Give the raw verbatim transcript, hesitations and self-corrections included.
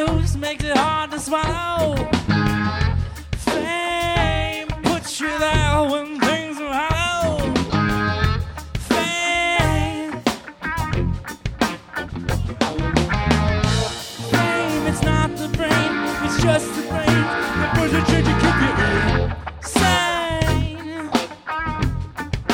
news makes it hard to swallow. Fame puts you there when things are hollow. Fame. Fame, it's not the brain, it's just the brain that puts a trigger.